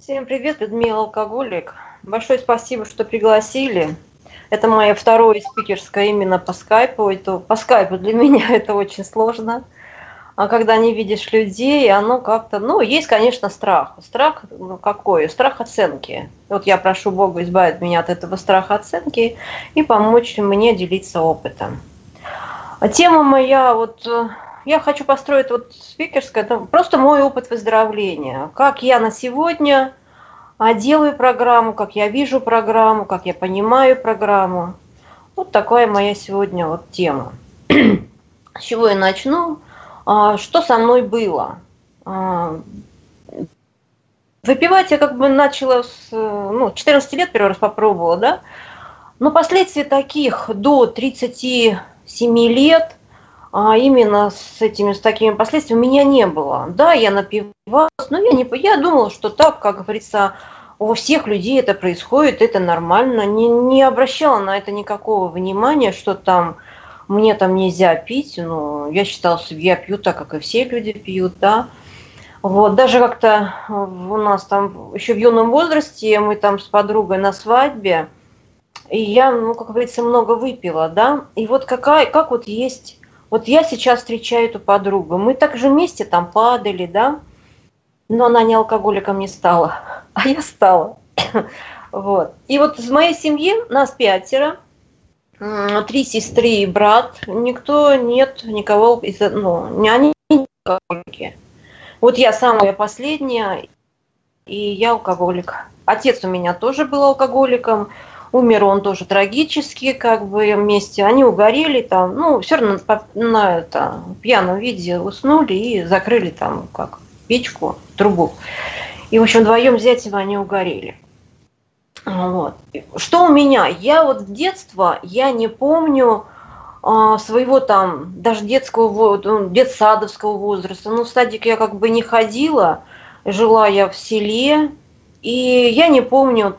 Всем привет, Людмила Алкоголик. Большое спасибо, что пригласили. Это мое второе спикерское именно по скайпу. По скайпу для меня это очень сложно. А когда не видишь людей, оно как-то... Ну, есть, конечно, страх. Страх какой? Страх оценки. Вот я прошу Бога избавить меня от этого страха оценки и помочь мне делиться опытом. А тема моя, я хочу построить спикерское, это просто мой опыт выздоровления. Как я на сегодня делаю программу, как я вижу программу, как я понимаю программу. Вот такая моя сегодня тема. С чего я начну? Что со мной было? Выпивать я начала с 14 лет, первый раз попробовала, да? Но последствий таких до 37 лет, именно с такими последствиями у меня не было. Да, я напивалась, но я думала, что так, как говорится, у всех людей это происходит, это нормально. Не обращала на это никакого внимания, что мне нельзя пить. Но я считала, что я пью так, как и все люди пьют, да. Даже как-то у нас еще в юном возрасте мы с подругой на свадьбе, и я, как говорится, много выпила, да. И как есть... Вот я сейчас встречаю эту подругу. Мы также вместе падали, да. Но она не алкоголиком не стала, а я стала. И в моей семье нас 5, 3 сестры и брат. Никого, они не алкоголики. Я самая последняя, и я алкоголик. Отец у меня тоже был алкоголиком. Умер он тоже трагически, вместе. Они угорели все равно на пьяном виде уснули и закрыли печку, трубу. И, в общем, вдвоем с зятем они угорели. Что у меня? Я в детство, я не помню своего даже детсадовского возраста. В садик я не ходила, жила я в селе, и я не помню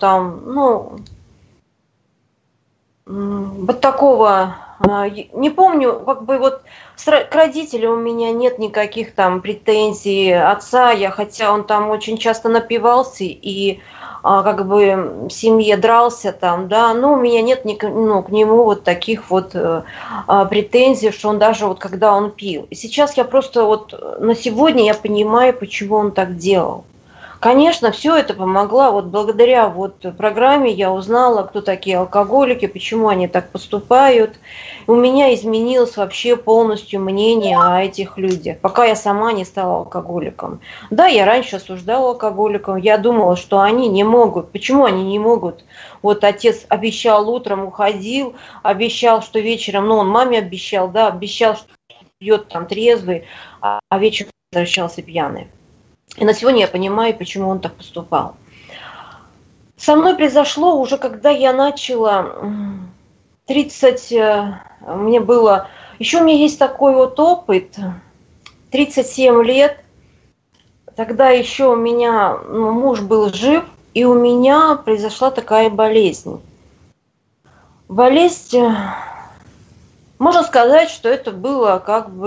такого, не помню, к родителям у меня нет никаких претензий отца, хотя он очень часто напивался и в семье дрался да, но у меня нет к нему таких претензий, что он даже когда он пил. И сейчас я просто на сегодня я понимаю, почему он так делал. Конечно, все это помогло. Благодаря программе я узнала, кто такие алкоголики, почему они так поступают. У меня изменилось вообще полностью мнение о этих людях, пока я сама не стала алкоголиком. Да, я раньше осуждала алкоголиков, я думала, что они не могут. Почему они не могут? Отец обещал, утром уходил, обещал, что вечером, он маме обещал, да, обещал, что пьет трезвый, а вечером возвращался пьяный. И на сегодня я понимаю, почему он так поступал. Со мной произошло уже, когда я начала 30, мне было... Еще у меня есть такой опыт, 37 лет, тогда еще у меня муж был жив, и у меня произошла такая болезнь. Болезнь, можно сказать, что это было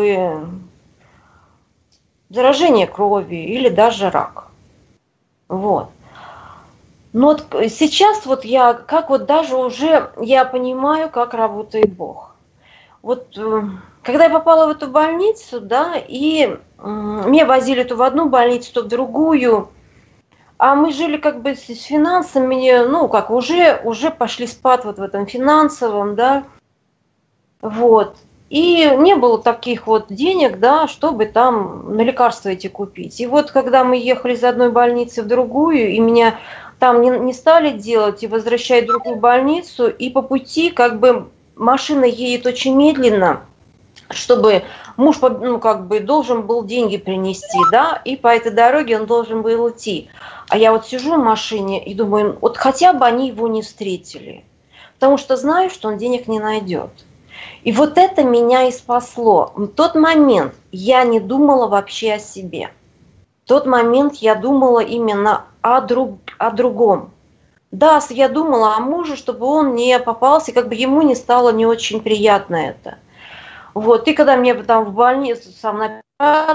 заражение крови или даже рак. Но сейчас я даже уже я понимаю, как работает Бог. Когда я попала в эту больницу, да, и меня возили то в одну больницу, то в другую, а мы жили с финансами, уже пошли спад в этом финансовом, да, И не было таких денег, да, чтобы на лекарства эти купить. И когда мы ехали из одной больницы в другую, и меня там не стали делать, и возвращают в другую больницу, и по пути машина едет очень медленно, чтобы муж должен был деньги принести, да, и по этой дороге он должен был идти. А я сижу в машине и думаю, хотя бы они его не встретили, потому что знаю, что он денег не найдет. И это меня и спасло. В тот момент я не думала вообще о себе. В тот момент я думала именно о другом. Да, я думала о муже, чтобы он не попался, ему не стало не очень приятно это. И когда мне в больнице на операцию,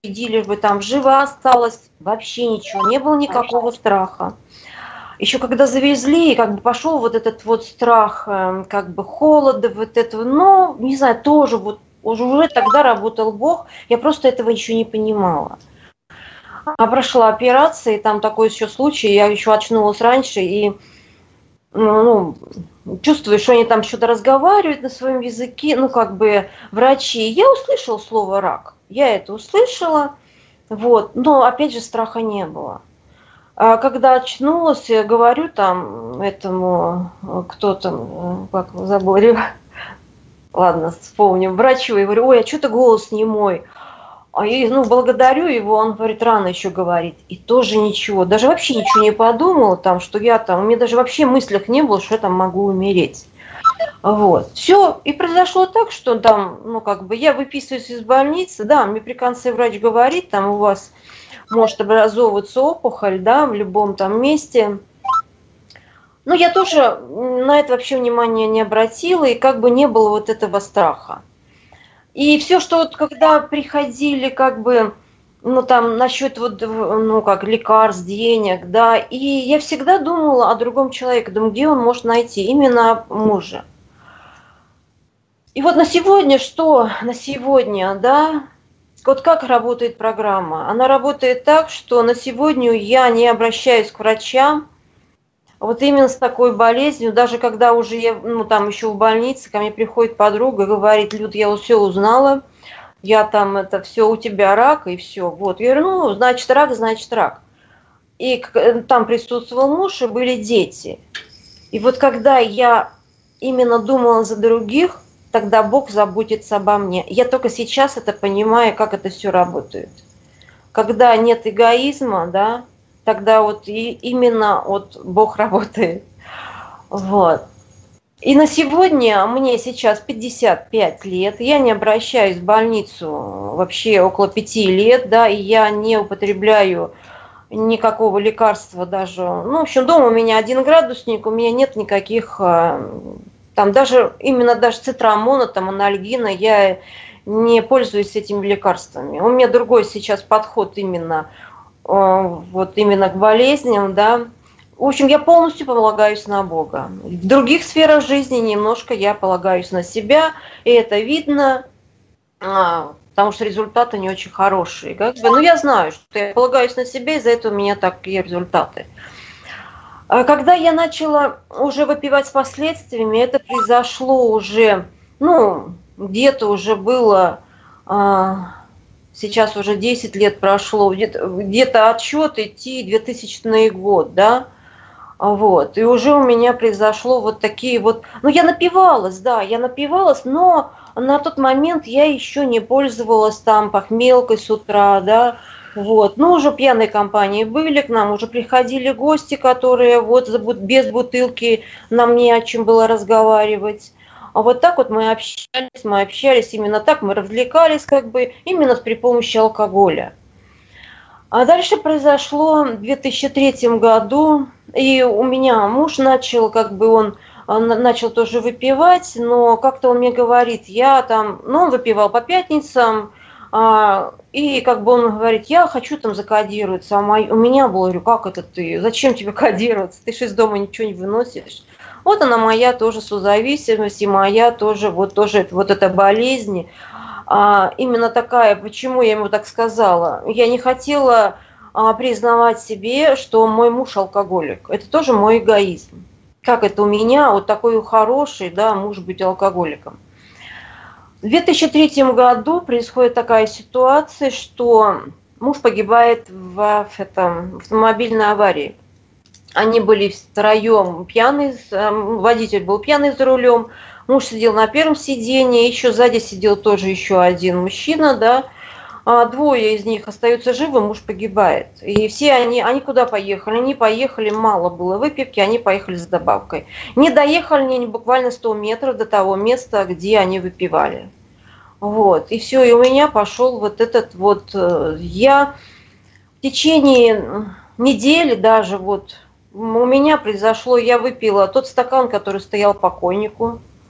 лишь бы там жива осталась, вообще ничего, не было никакого страха. Еще когда завезли, как бы пошел вот этот вот страх, как бы холода, вот этого, ну, не знаю, тоже вот уже тогда работал Бог, я просто этого еще не понимала. А прошла операция, и там такой еще случай, я еще очнулась раньше, и ну, чувствую, что они там что-то разговаривают на своем языке, ну, как бы врачи. Я услышала слово «рак», я это услышала, вот, но, опять же, страха не было. А когда очнулась, я говорю там этому, кто там, как его забыли, ладно, вспомним, врачу, я говорю, ой, а что-то голос не мой. А я, ну, благодарю его, он говорит, рано еще говорить. И тоже ничего, даже вообще ничего не подумала там, что я там, у меня даже вообще в мыслях не было, что я там могу умереть. Вот. Все, и произошло так, что там, ну, как бы, я выписываюсь из больницы, да, мне при конце врач говорит, там у вас может образовываться опухоль, да, в любом там месте. Но я тоже на это вообще внимания не обратила, и как бы не было вот этого страха. И все, что вот когда приходили, как бы, ну там насчет вот, ну как лекарств, денег, да, и я всегда думала о другом человеке, думаю, где он может найти, именно мужа. И вот на сегодня что? На сегодня, да, вот как работает программа? Она работает так, что на сегодня я не обращаюсь к врачам, вот именно с такой болезнью, даже когда уже я, ну там еще в больнице, ко мне приходит подруга и говорит, Люд, я вот все узнала, я там, это все, у тебя рак, и все. Вот, я говорю, ну, значит рак, значит рак. И там присутствовал муж, и были дети. И вот когда я именно думала за других, тогда Бог заботится обо мне. Я только сейчас это понимаю, как это все работает. Когда нет эгоизма, да, тогда вот и именно вот Бог работает. Вот. И на сегодня мне сейчас 55 лет, я не обращаюсь в больницу вообще около 5 лет, да, и я не употребляю никакого лекарства даже. Ну, в общем, дома у меня 1 градусник, у меня нет никаких, там даже, именно даже цитрамона, там, анальгина, я не пользуюсь этими лекарствами. У меня другой сейчас подход именно, вот именно к болезням, да. В общем, я полностью полагаюсь на Бога. В других сферах жизни немножко я полагаюсь на себя, и это видно, потому что результаты не очень хорошие. Как бы, но я знаю, что я полагаюсь на себя, и за это у меня такие результаты. Когда я начала уже выпивать с последствиями, это произошло уже, ну, где-то уже было, сейчас уже 10 лет прошло, где-то отсчет идти 2000 год, да. Вот, и уже у меня произошло вот такие вот, ну я напивалась, да, я напивалась, но на тот момент я еще не пользовалась там похмелкой с утра, да, вот, ну уже пьяные компании были, к нам уже приходили гости, которые вот без бутылки нам не о чем было разговаривать. А вот так вот мы общались, именно так мы развлекались как бы именно при помощи алкоголя. А дальше произошло в 2003 году, и у меня муж начал, как бы он начал тоже выпивать, но как-то он мне говорит, я там, ну он выпивал по пятницам, и как бы он говорит, я хочу там закодироваться, у меня было, говорю, как это ты, зачем тебе кодироваться, ты же из дома ничего не выносишь. Вот она моя тоже созависимость, и моя тоже вот эта болезнь. Именно такая, почему я ему так сказала. Я не хотела признавать себе, что мой муж алкоголик. Это тоже мой эгоизм. Как это у меня, вот такой хороший, да, муж быть алкоголиком. В 2003 году происходит такая ситуация, что муж погибает в автомобильной аварии. Они были втроем пьяные, водитель был пьяный за рулем, муж сидел на первом сиденье, еще сзади сидел тоже еще один мужчина, да, 2 из них остаются живы, муж погибает. И все они куда поехали? Они поехали, мало было выпивки, они поехали за добавкой. Не доехали они буквально 100 метров до того места, где они выпивали. Вот, и все, и у меня пошел вот этот вот, я в течение недели даже у меня произошло, я выпила тот стакан, который стоял покойнику.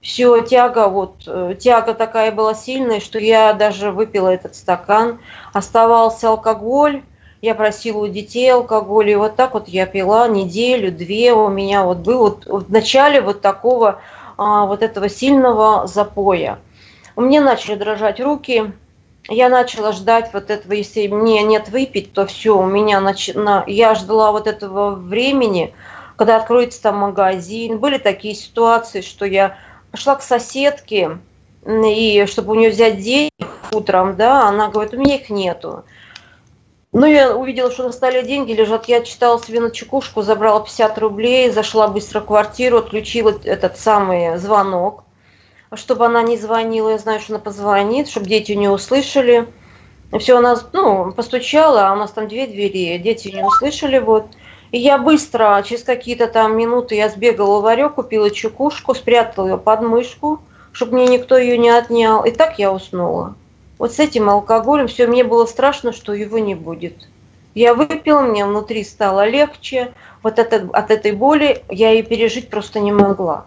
Все, тяга такая была сильная, что я даже выпила этот стакан. Оставался алкоголь, я просила у детей алкоголь, и вот так вот я пила неделю, две. У меня вот был в начале вот такого вот этого сильного запоя. У меня начали дрожать руки, я начала ждать вот этого, если мне нет выпить, то все, у меня я ждала вот этого времени, когда откроется там магазин. Были такие ситуации, что я пошла к соседке, и чтобы у нее взять денег утром, да, она говорит, у меня их нету. Ну, я увидела, что на столе деньги лежат, я читала себе на чекушку, забрала 50 рублей, зашла быстро в квартиру, отключила этот самый звонок, чтобы она не звонила, я знаю, что она позвонит, чтобы дети не услышали. Все, она, постучала, а у нас там 2 двери, дети не услышали, вот. И я быстро, через какие-то там минуты, я сбегала в ларек, купила чекушку, спрятала ее под мышку, чтобы мне никто ее не отнял. И так я уснула. Вот с этим алкоголем все, мне было страшно, что его не будет. Я выпила, мне внутри стало легче. Вот от этой боли я ее пережить просто не могла.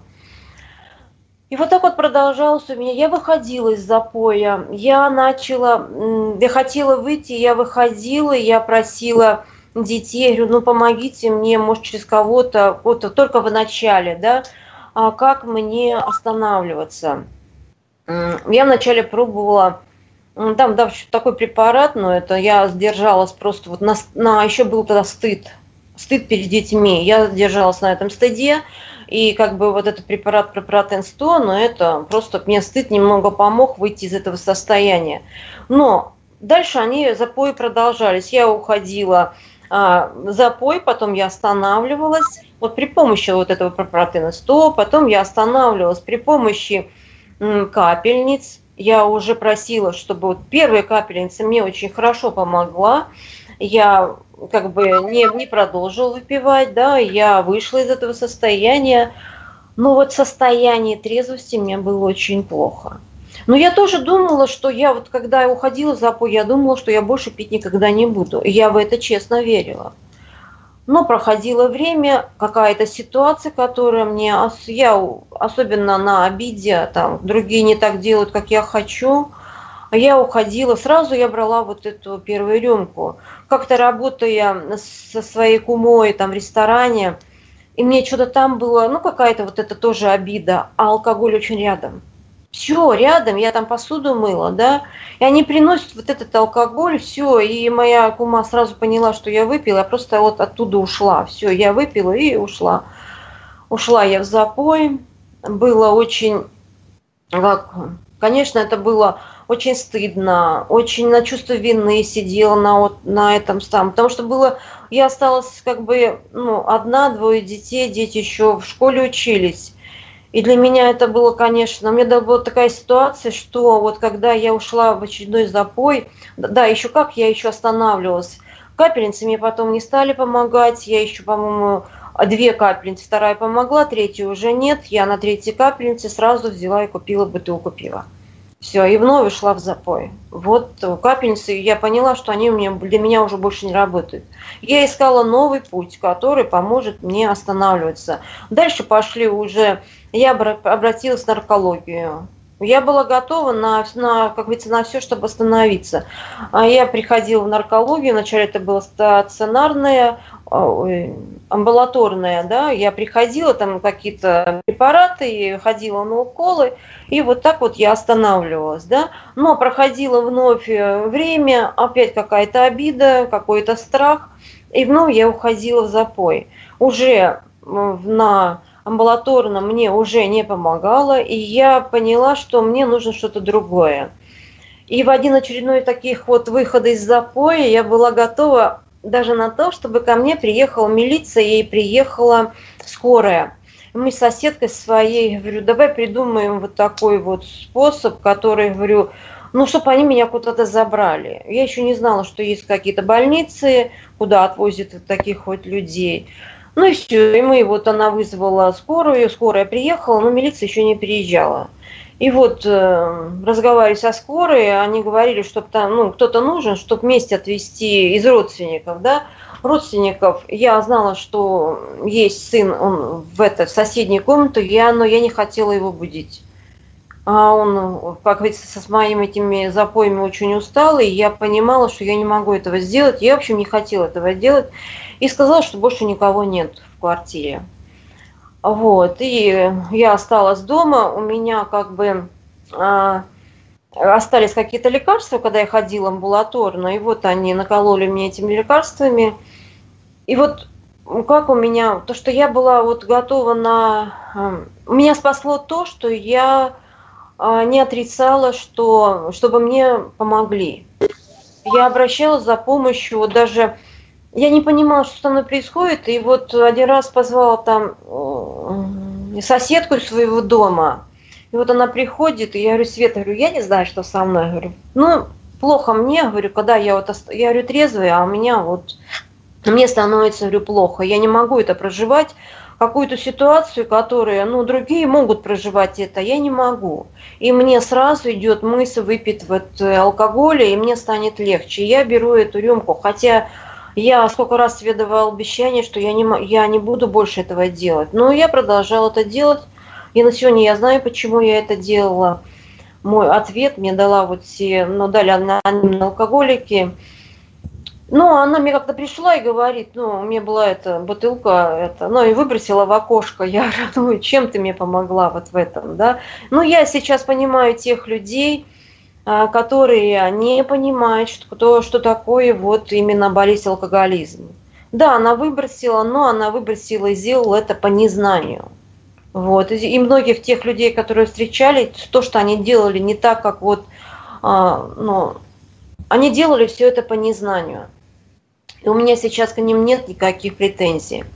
И вот так вот продолжалось у меня. Я выходила из запоя, я хотела выйти, я выходила, я просила детей, я говорю, помогите мне, может, через кого-то, вот только в начале, да, как мне останавливаться. Я вначале пробовала, там, да, такой препарат, но это я сдержалась просто вот еще был тогда стыд перед детьми, я сдержалась на этом стыде. И как бы вот этот препарат Пропратен-100, но это просто мне стыд немного помог выйти из этого состояния. Но дальше запои продолжались. Я уходила запой, потом я останавливалась. Вот при помощи вот этого Пропратена-100, потом я останавливалась при помощи капельниц. Я уже просила, чтобы вот первая капельница мне очень хорошо помогла. Я как бы не продолжила выпивать, да, я вышла из этого состояния, но вот состояние трезвости мне было очень плохо. Но я тоже думала, что когда я уходила в запой, я думала, что я больше пить никогда не буду. И я в это честно верила. Но проходило время, какая-то ситуация, которая особенно на обиде, там, другие не так делают, как я хочу, я уходила, сразу я брала вот эту первую рюмку. Как-то работая со своей кумой там в ресторане, и мне что-то там было, какая-то вот это тоже обида, а алкоголь очень рядом. Все, рядом, я там посуду мыла, да, и они приносят вот этот алкоголь, все, и моя кума сразу поняла, что я выпила, я просто вот оттуда ушла, все, я выпила и ушла. Ушла я в запой, было очень, конечно, это было очень стыдно, очень на чувство вины сидела на этом самом, потому что я осталась как бы, одна, двое детей, дети еще в школе учились. И для меня это было, конечно, у меня была такая ситуация, что вот когда я ушла в очередной запой, да, еще как я еще останавливалась, капельницы мне потом не стали помогать, я еще, по-моему, 2 капельницы, 2 помогла, 3 уже нет, я на 3 капельнице сразу взяла и купила бутылку пива. Все, и вновь ушла в запой. Вот капельницы, я поняла, что они для меня уже больше не работают. Я искала новый путь, который поможет мне останавливаться. Дальше пошли уже, я обратилась в наркологию. Я была готова как говорится, на все, чтобы остановиться. Я приходила в наркологию, вначале это было стационарное, амбулаторное, да, я приходила, там какие-то препараты, ходила на уколы, и вот так вот я останавливалась, да, но проходило вновь время, опять какая-то обида, какой-то страх, и вновь я уходила в запой. Уже на амбулаторном мне уже не помогало, и я поняла, что мне нужно что-то другое. И в один очередной таких вот выхода из запоя я была готова даже на то, чтобы ко мне приехала милиция и приехала скорая. Мы с соседкой своей, говорю, давай придумаем вот такой вот способ, который, говорю, чтобы они меня куда-то забрали. Я еще не знала, что есть какие-то больницы, куда отвозят вот таких вот людей. И все, и она вызвала скорую, скорая приехала, но милиция еще не приезжала. И вот разговаривали со скорой, они говорили, что там, ну, кто-то нужен, чтобы вместе отвезти из родственников, да, родственников. Я знала, что есть сын, он в соседней комнате, но я не хотела его будить. А он, как говорится, со моими этими запоями очень устал, и я понимала, что я не могу этого сделать. Я, в общем, не хотела этого делать. И сказала, что больше никого нет в квартире. Вот, и я осталась дома, у меня как бы остались какие-то лекарства, когда я ходила амбулаторно, и вот они накололи мне этими лекарствами. И вот как у меня, то, что я была вот готова меня спасло то, что я не отрицала, чтобы мне помогли. Я обращалась за помощью, вот даже я не понимала, что со мной происходит, и вот один раз позвала там соседку из своего дома, и вот она приходит, и я говорю: Света, говорю, я не знаю, что со мной, говорю, ну, плохо мне, говорю, когда я говорю, трезвая, а у меня вот, мне становится, говорю, плохо, я не могу это проживать, какую-то ситуацию, которую, ну, другие могут проживать это, я не могу. И мне сразу идет мысль выпить вот алкоголя, и мне станет легче. Я беру эту рюмку, хотя я сколько раз себе давала обещание, что я не буду больше этого делать. Но я продолжала это делать. И на сегодня я знаю, почему я это делала. Мой ответ мне дала дали анонимные алкоголики. Ну, она мне как-то пришла и говорит, ну, у меня была эта бутылка, ну, и выбросила в окошко. Я говорю, ну, чем ты мне помогла вот в этом, да? Ну, я сейчас понимаю тех людей, которые не понимают, что такое вот именно болезнь алкоголизма. Да, она выбросила, но она выбросила и сделала это по незнанию. Вот. И многих тех людей, которые встречали, то, что они делали не так, как вот, ну, они делали все это по незнанию. И у меня сейчас к ним нет никаких претензий.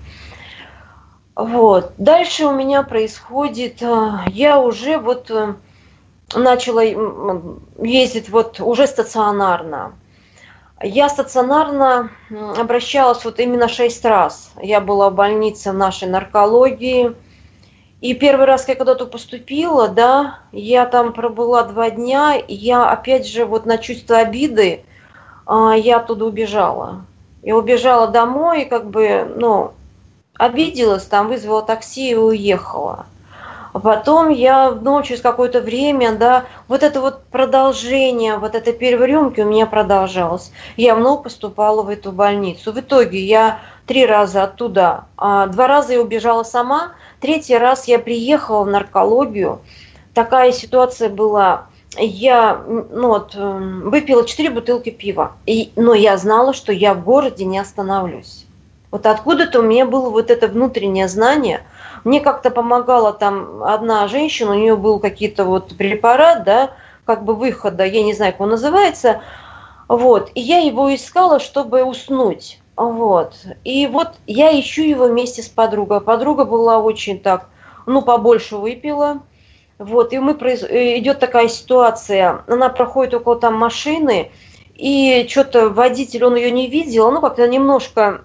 Вот. Дальше у меня происходит, я уже вот начала ездить вот уже стационарно. Я стационарно обращалась вот именно 6 раз. Я была в больнице в нашей наркологии. И первый раз, когда туда поступила, да, я там пробыла 2 дня, и я опять же вот на чувство обиды, я оттуда убежала. Я убежала домой, и как бы, ну, обиделась, там вызвала такси и уехала. А потом через какое-то время, да, вот это вот продолжение, вот этой первой рюмки у меня продолжалось. Я вновь поступала в эту больницу. В итоге я 3 раза оттуда, 2 раза я убежала сама, 3-й раз я приехала в наркологию. Такая ситуация была. Я выпила 4 бутылки пива, но я знала, что я в городе не остановлюсь. Вот откуда-то у меня было вот это внутреннее знание. Мне как-то помогала там одна женщина, у нее был какие-то вот препарат, да, как бы выхода, я не знаю, как он называется, вот, и я его искала, чтобы уснуть, вот, и вот я ищу его вместе с подругой. Подруга была очень так, ну, побольше выпила, вот, и идет такая ситуация, она проходит около там машины, и что-то водитель, он ее не видел, ну, как-то немножко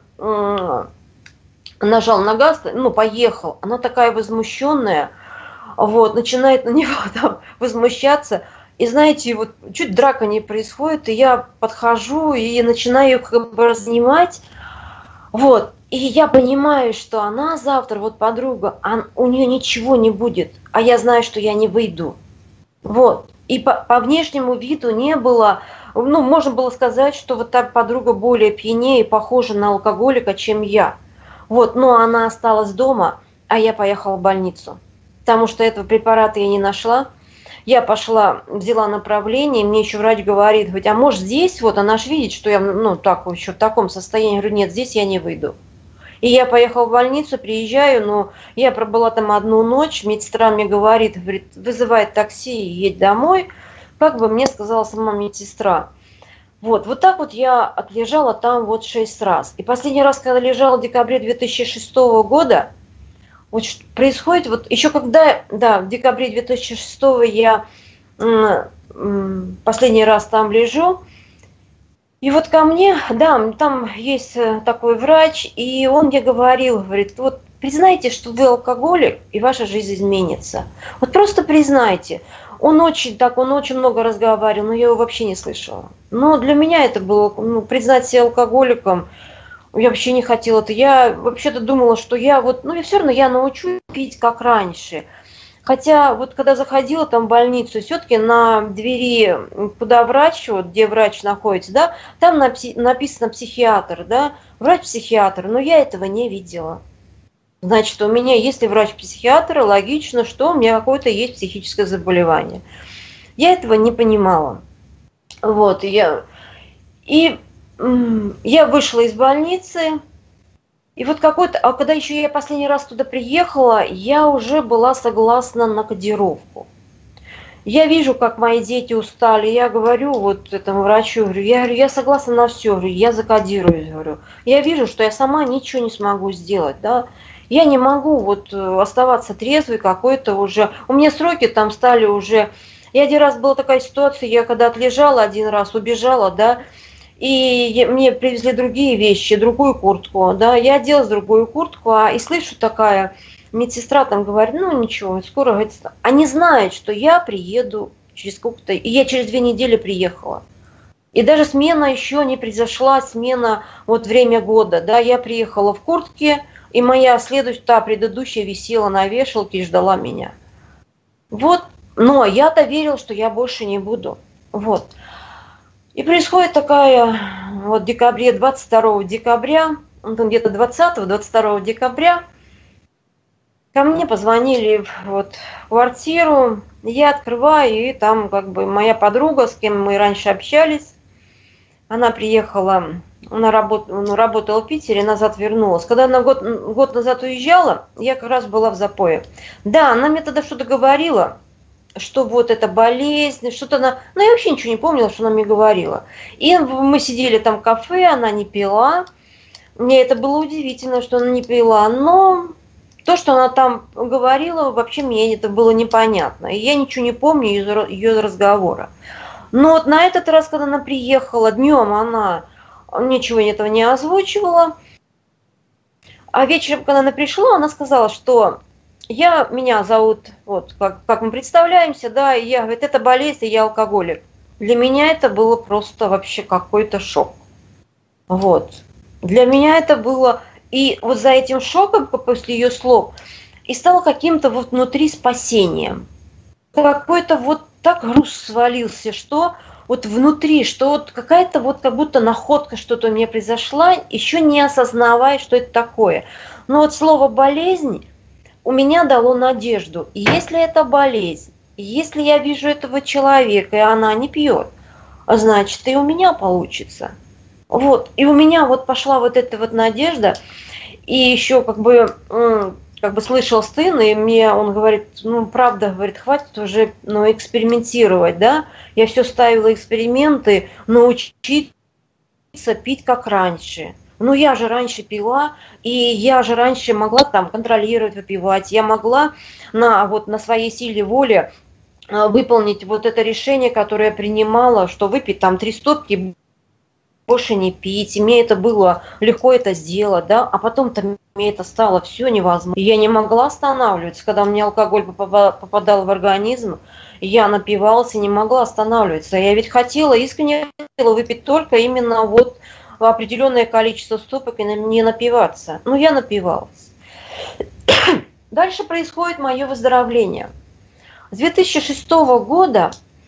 нажал на газ, ну, поехал. Она такая возмущенная, вот, начинает на него там возмущаться. И знаете, вот чуть драка не происходит, и я подхожу и начинаю ее как бы разнимать. Вот, и я понимаю, что она завтра, вот подруга, у нее ничего не будет, а я знаю, что я не выйду. Вот, и по внешнему виду не было, ну, можно было сказать, что вот та подруга более пьянее и похожа на алкоголика, чем я. Вот, но она осталась дома, а я поехала в больницу, потому что этого препарата я не нашла. Я пошла, взяла направление, мне еще врач говорит, а может здесь, вот она же видит, что я, ну, так еще в таком состоянии, я говорю, нет, здесь я не выйду. И я поехала в больницу, приезжаю, но я пробыла там 1 ночь, медсестра мне говорит, вызывает такси и едь домой, как бы мне сказала сама медсестра. Вот так вот я отлежала там вот 6 раз. И последний раз, когда лежала в декабре 2006 года, вот происходит, вот еще когда, да, в декабре 2006 я последний раз там лежу, и вот ко мне, да, там есть такой врач, и он мне говорил, говорит, вот признайте, что вы алкоголик, и ваша жизнь изменится. Вот просто признайте. Он очень много разговаривал, но я его вообще не слышала. Но для меня это было, признать себя алкоголиком, я вообще не хотела это. Я вообще-то думала, что я я все равно я научусь пить как раньше. Хотя вот когда заходила там в больницу, все-таки на двери, куда врач, вот где врач находится, да, там написано психиатр, да, врач-психиатр, но я этого не видела. Значит, у меня, если врач-психиатр, логично, что у меня какое-то есть психическое заболевание. Я этого не понимала. Вот, и я вышла из больницы, и вот а когда еще я последний раз туда приехала, я уже была согласна на кодировку. Я вижу, как мои дети устали, я говорю вот этому врачу, я согласна на все, я закодируюсь, говорю. Я вижу, что я сама ничего не смогу сделать, да. Я не могу оставаться трезвой какой-то уже. У меня сроки там стали уже. Я один раз была такая ситуация, я когда отлежала один раз, убежала, да, и мне привезли другие вещи, другую куртку, да, я оделась в другую куртку, и слышу такая медсестра там говорит, ничего, скоро, говорит, они знают, что я приеду через сколько-то, и я через 2 недели приехала. И даже смена еще не произошла, смена время года, да, я приехала в куртке, и моя та предыдущая висела на вешалке и ждала меня. Но я-то верила, что я больше не буду, И происходит такая, 22 декабря, где-то 20-22 декабря, ко мне позвонили в квартиру, я открываю, и там моя подруга, с кем мы раньше общались, она приехала, она работала в Питере, назад вернулась. Когда она год назад уезжала, я как раз была в запое. Да, она мне тогда что-то говорила, что это болезнь, что-то она... я вообще ничего не помнила, что она мне говорила. И мы сидели там в кафе, она не пила. Мне это было удивительно, что она не пила, но то, что она там говорила, вообще мне это было непонятно. И я ничего не помню ее разговора. Но на этот раз, когда она приехала днем, она ничего этого не озвучивала. А вечером, когда она пришла, она сказала, что меня зовут, как мы представляемся, да, и я, говорит, это болезнь, и я алкоголик. Для меня это было просто вообще какой-то шок. Для меня это было, и за этим шоком, после ее слов, и стало каким-то внутри спасением. Какой-то так груз свалился, что внутри, что какая-то как будто находка, что-то у меня произошла, еще не осознавая, что это такое. Но слово «болезнь» у меня дало надежду. И если это болезнь, если я вижу этого человека, и она не пьет, значит, и у меня получится. И у меня пошла эта надежда, и еще слышал сын, и он говорит, правда, говорит, хватит уже экспериментировать, да, я все ставила эксперименты, научиться пить как раньше. Я же раньше пила, и я же раньше могла там контролировать, выпивать, я могла на своей силе воли выполнить это решение, которое я принимала, что выпить там 3 стопки, больше не пить, и мне это было легко это сделать, да, а потом-то мне это стало все невозможно. И я не могла останавливаться, когда у меня алкоголь попадал в организм, я напивалась и не могла останавливаться. Я ведь искренне хотела выпить только именно определенное количество стопок и не напиваться. Я напивалась. Дальше происходит мое выздоровление. С 2006 года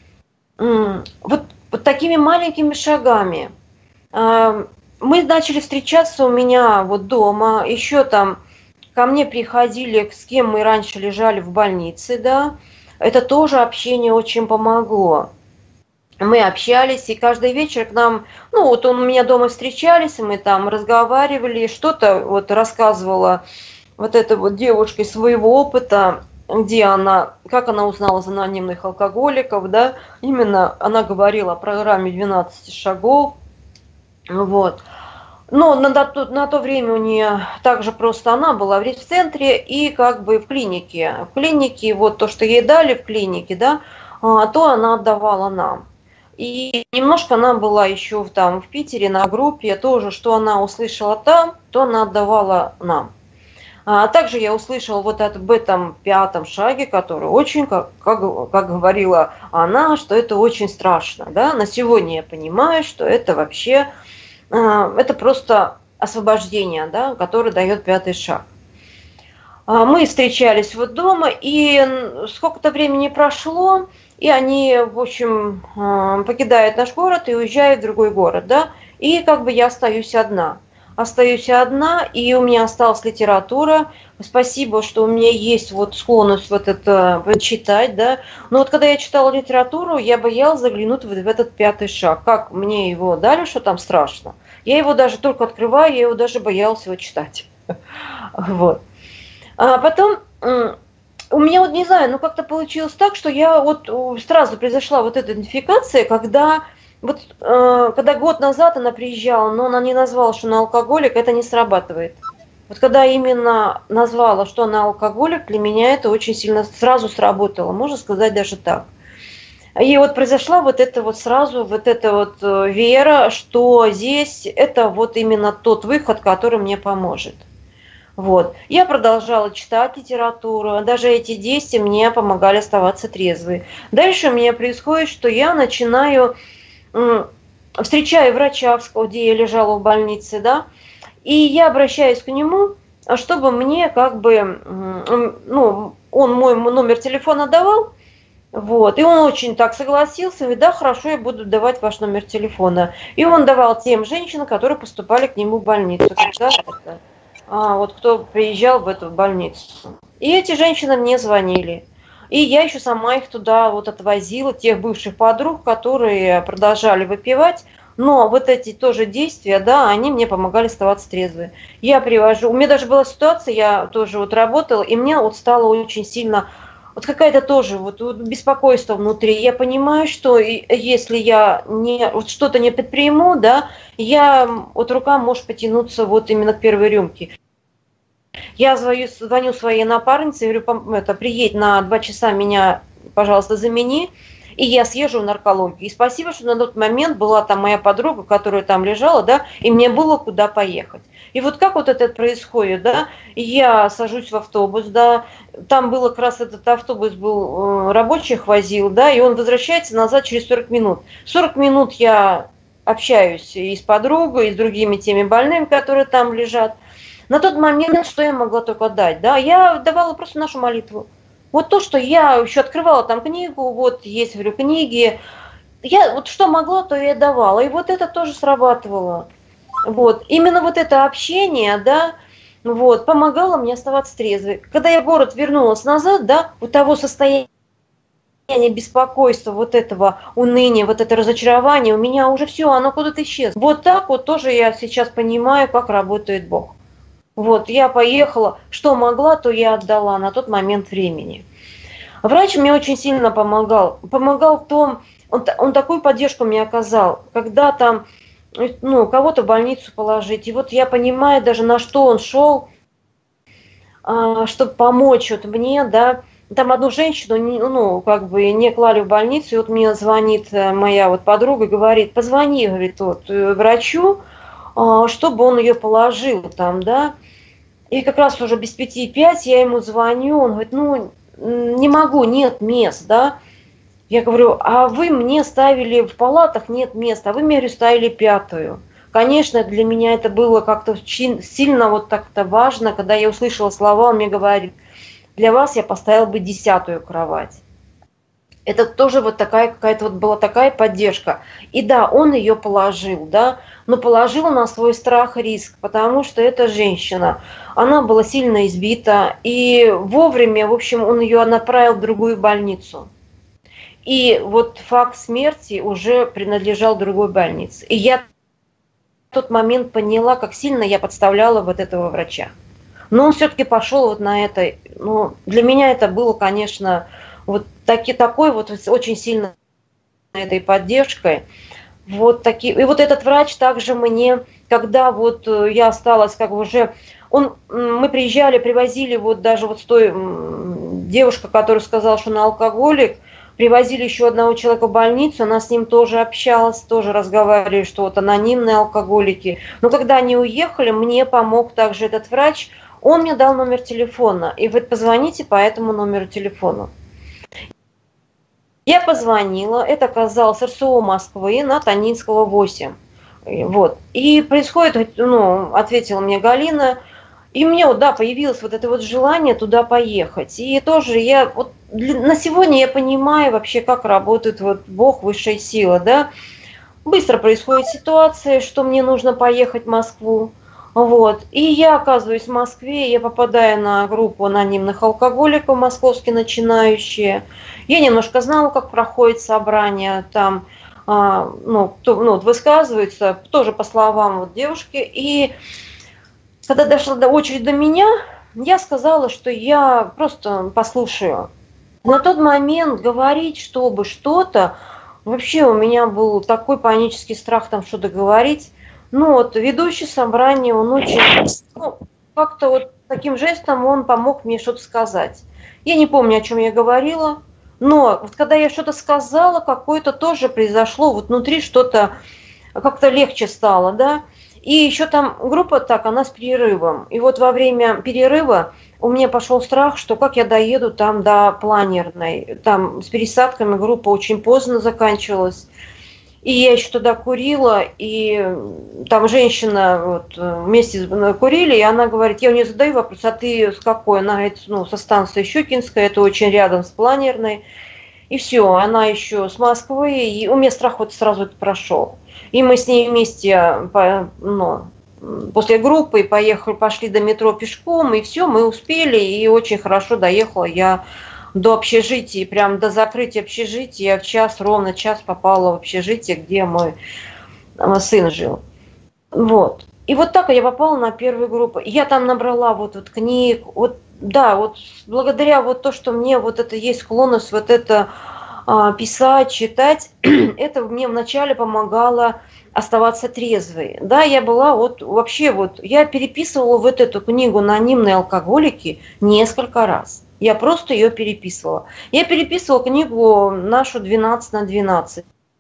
такими маленькими шагами мы начали встречаться у меня дома, еще там ко мне приходили, с кем мы раньше лежали в больнице, да, это тоже общение очень помогло. Мы общались, и каждый вечер к нам, он у меня дома встречались, и мы там разговаривали, что-то рассказывала эта девушка из своего опыта, как она узнала за анонимных алкоголиков, да, именно она говорила о программе 12 шагов, Но на то время у нее также просто она была в центре и в клинике. В клинике то, что ей дали в клинике, да, то она отдавала нам. И немножко она была еще в Питере на группе, тоже, что она услышала там, то она отдавала нам. А также я услышала вот об этом пятом шаге, который очень, как говорила она, что это очень страшно. Да? На сегодня я понимаю, что это вообще, это просто освобождение, да, которое дает пятый шаг. Мы встречались вот дома, и сколько-то времени прошло, и они, в общем, покидают наш город и уезжают в другой город, да, и как бы я остаюсь одна. Остаюсь одна, и у меня осталась литература. Спасибо, что у меня есть вот склонность вот это читать, да. Но вот когда я читала литературу, я боялась заглянуть в этот пятый шаг. Как мне его дали, что там страшно. Я его даже только открываю, я его даже боялась его читать. Вот. А потом у меня вот, не знаю, ну как-то получилось так, что я вот сразу произошла вот эта идентификация, когда вот когда год назад она приезжала, но она не назвала, что она алкоголик, это не срабатывает. Вот когда именно назвала, что она алкоголик, для меня это очень сильно сразу сработало, можно сказать даже так. И вот произошла вот это вот сразу, вот эта вот вера, что здесь это вот именно тот выход, который мне поможет. Вот. Я продолжала читать литературу, даже эти действия мне помогали оставаться трезвой. Дальше у меня происходит, что я начинаю, встречаю врача, где я лежала в больнице, да, и я обращаюсь к нему, чтобы мне как бы, ну, он мой номер телефона давал, вот, и он очень так согласился, говорит, да, хорошо, я буду давать ваш номер телефона. И он давал тем женщинам, которые поступали к нему в больницу. Вот кто приезжал в эту больницу. И эти женщины мне звонили. И я еще сама их туда вот отвозила, тех бывших подруг, которые продолжали выпивать. Но вот эти тоже действия, да, они мне помогали оставаться трезвой. Я привожу, у меня даже была ситуация, я тоже вот работала, и мне вот стало очень сильно, вот какая-то тоже вот беспокойство внутри. Я понимаю, что если я не, вот что-то не предприму, да, вот рука может потянуться вот именно к первой рюмке. Я звоню своей напарнице, говорю, приедь на 2 часа, меня, пожалуйста, замени, и я съезжу в наркологию. И спасибо, что на тот момент была там моя подруга, которая там лежала, да, и мне было куда поехать. И вот как вот это происходит, да, я сажусь в автобус, да, там было как раз этот автобус был, рабочих возил, да, и он возвращается назад через 40 минут. 40 минут я общаюсь и с подругой, и с другими теми больными, которые там лежат. На тот момент, что я могла только дать, да, я давала просто нашу молитву. Вот то, что я еще открывала там книгу, вот есть, говорю, книги, я вот что могла, то я давала, и вот это тоже срабатывало. Вот, именно вот это общение, да, вот, помогало мне оставаться трезвой. Когда я в город вернулась назад, да, у того состояния беспокойства, вот этого уныния, вот это разочарование, у меня уже все, оно куда-то исчезло. Вот так вот тоже я сейчас понимаю, как работает Бог. Вот, я поехала, что могла, то я отдала на тот момент времени. Врач мне очень сильно помогал. Помогал в том, он такую поддержку мне оказал, когда там, ну, кого-то в больницу положить. И вот я понимаю даже, на что он шел, чтобы помочь вот мне, да. Там одну женщину, ну, как бы не клали в больницу, и вот мне звонит моя вот подруга, говорит, позвони, говорит, вот, врачу, чтобы он ее положил там, да. И как раз уже без 5:05 я ему звоню, он говорит, ну, не могу, нет мест, да. Я говорю, а вы мне ставили в палатах, нет места, а вы мне, говорю, ставили 5-ю. Конечно, для меня это было как-то сильно вот так-то важно, когда я услышала слова, он мне говорит, для вас я поставил бы 10-ю кровать. Это тоже вот такая какая-то вот была такая поддержка. И да, он ее положил, да, но положил на свой страх и риск, потому что эта женщина, она была сильно избита, и вовремя, в общем, он ее направил в другую больницу. И вот факт смерти уже принадлежал другой больнице. И я в тот момент поняла, как сильно я подставляла вот этого врача. Но он все-таки пошел вот на это. Ну, для меня это было, конечно, вот такой вот очень сильно этой поддержкой. Вот такие. И вот этот врач также мне, когда вот я осталась как бы уже, мы приезжали, привозили вот даже вот с той девушкой, которая сказала, что она алкоголик, привозили еще одного человека в больницу, она с ним тоже общалась, тоже разговаривали, что вот анонимные алкоголики. Но когда они уехали, мне помог также этот врач. Он мне дал номер телефона, и вы позвоните по этому номеру телефона. Я позвонила, это оказалось РСО Москвы на Танинского 8. Вот. И происходит, ответила мне Галина, и мне вот, да, появилось вот это вот желание туда поехать. И тоже я, вот на сегодня я понимаю вообще, как работает вот Бог, высшая сила, да. Быстро происходит ситуация, что мне нужно поехать в Москву. Вот. И я оказываюсь в Москве, я попадаю на группу анонимных алкоголиков, московские начинающие. Я немножко знала, как проходит собрание, там, высказываются, тоже по словам вот девушки. И когда дошла до очереди до меня, я сказала, что я просто послушаю. На тот момент говорить, чтобы что-то, вообще у меня был такой панический страх там что-то говорить. Ведущий собрания, он очень, как-то вот таким жестом он помог мне что-то сказать. Я не помню, о чем я говорила, но вот когда я что-то сказала, какое-то тоже произошло, вот внутри что-то как-то легче стало, да. И еще там группа она с перерывом. И вот во время перерыва у меня пошел страх, что как я доеду там до планерной. Там с пересадками группа очень поздно заканчивалась. И я еще туда курила, и там женщина вместе курили, и она говорит, я у нее задаю вопрос, а ты с какой? Она говорит, со станции Щукинская, это очень рядом с планерной. И все, она еще с Москвы, и у меня страх вот сразу это прошел. И мы с ней вместе, после группы пошли до метро пешком, и все, мы успели, и очень хорошо доехала я до общежития, прям до закрытия общежития, я ровно час попала в общежитие, где мой сын жил. Вот. И вот так я попала на первую группу. Я там набрала вот книг, благодаря вот то, что мне вот это есть склонность вот это писать, читать, это мне вначале помогало оставаться трезвой. Да, я была я переписывала вот эту книгу «Анонимные алкоголики» несколько раз. Я просто ее переписывала. Я переписывала книгу нашу 12/12.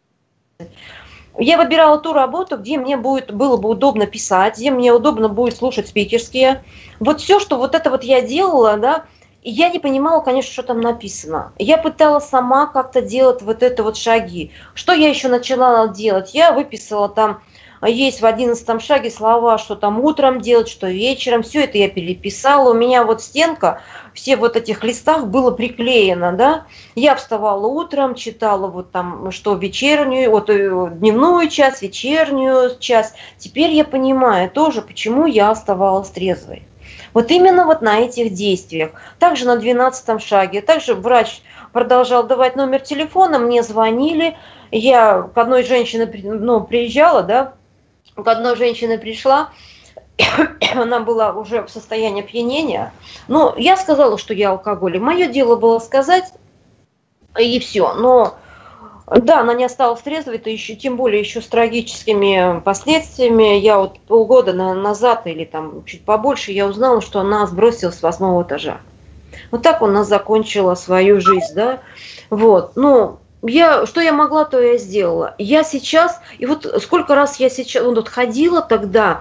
Я выбирала ту работу, где мне было бы удобно писать, где мне удобно будет слушать спикерские. Вот все, что вот это вот я делала, да, и я не понимала, конечно, что там написано. Я пыталась сама как-то делать вот это вот шаги. Что я еще начала делать? Я выписала там, есть в 11 шаге слова, что там утром делать, что вечером. Все это я переписала. У меня вот стенка, все вот этих листах было приклеено, да. Я вставала утром, читала вот там, что вечернюю, дневную часть, вечернюю часть. Теперь я понимаю тоже, почему я оставалась трезвой. Вот именно вот на этих действиях. Также на 12 шаге. Также врач продолжал давать номер телефона, мне звонили. Я к одной женщине приезжала, да, к одной женщине пришла, она была уже в состоянии опьянения. Я сказала, что я алкоголик. Мое дело было сказать, и все. Но да, она не осталась трезвой, то еще, тем более еще с трагическими последствиями. Я вот полгода назад или там чуть побольше, я узнала, что она сбросилась с 8 этажа. Вот так она закончила свою жизнь, да. Вот, что я могла, то я сделала. Я сейчас, и вот сколько раз я сейчас ходила тогда,